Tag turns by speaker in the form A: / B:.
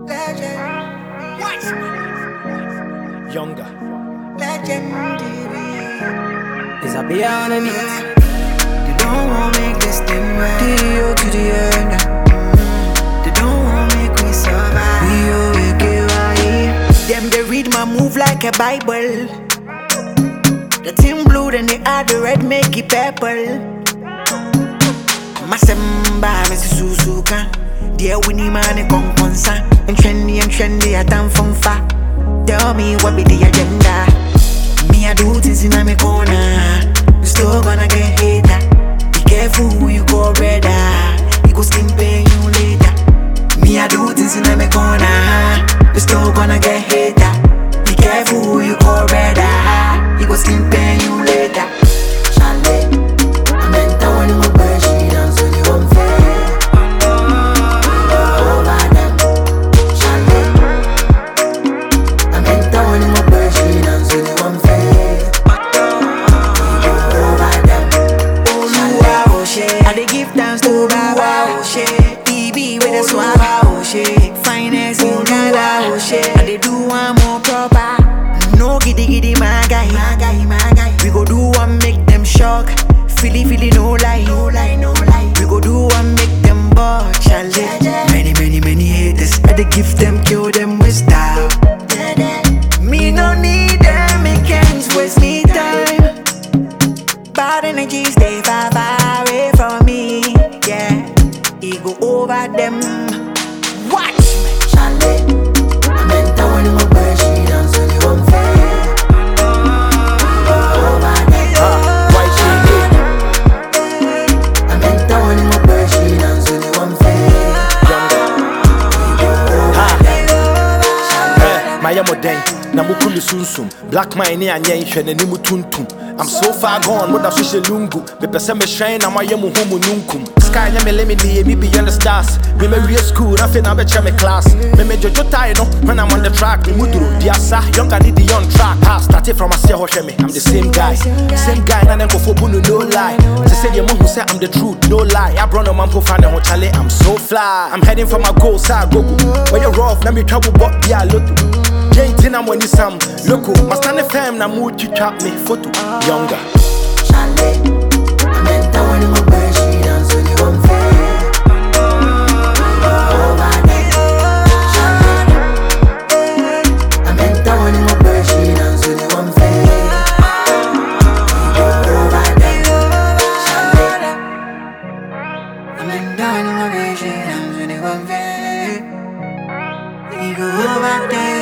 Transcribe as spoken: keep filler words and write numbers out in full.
A: Legend. What?
B: Younger.
A: Legendary.
C: Is I be on the beat?
A: They don't wanna make this thing right.
C: D O to the end.
A: They don't wanna make we survive.
C: We always get right.
A: Them they read my move like a Bible. The team blue, then they add the red, make it purple. Masemba, Messi Suzuka. Dear Winnie man, a conconsa. And trendy and trendy, I done from far. Tell me what be the agenda. Me, I do things in my corner. You still gonna get hater. Be careful who you call brother. He go skin pay you later. Me, I do things in my corner. You still gonna get hater. Be careful who you call brother. He go skin pay you later. Chalet, I meant I want my bird, she dance with you unfair. Over them, chalet. I meant I want my bird, she dance with you unfair. Over them, chalet. Oh shit, I dey give thanks to Baba. Oh shit, T B with a swag. Oh shit, finest in Ghana. Oh shit, I dey do one more proper. No giddy giddy my guy, my guy, my guy. We go do one make them shock. Feely feely no lie, no lie, no lie. We go do one make them ball, challenge. Many many many haters, I dey give them, kill them with style. Me no need them, me can't waste me time. Bad energy stay far far away from me, yeah. He go over them. Watch me, challenge. I meant I want my bird, she dance with you unfair.
B: Maya modern, na mukulu sunsum. Black mine ni anye nhwe na nimu tuntum. I'm so far gone, what the social lungu. Me pese me shine na maye mu homu nunkum. Sky nya me lemini, me beyond the stars. Me me real school, nothing na beche me class. Me me jojo tie no, when I'm on the track. Me muduru, diasa, younger ni the on track. I started from a se hoshe me, I'm the same guy. Same guy, na nenko fo bunu, no lie. They say the mo who say I'm the truth, no lie. I brought no man po fan ho chale, I'm so fly. I'm heading for my goal, sa go go. When you're rough, na me trouble bot dia lotu. Ain't I'm when you some loco, my stand fam na mood you trap me photo. Younger.
A: Chalet, I meant I want my bird, she dance with you unfair. Over them, chalet. I meant I want my bird, she dance with you unfair. Over them, chalet. I meant I want my bird, she dance with you unfair. We go over there.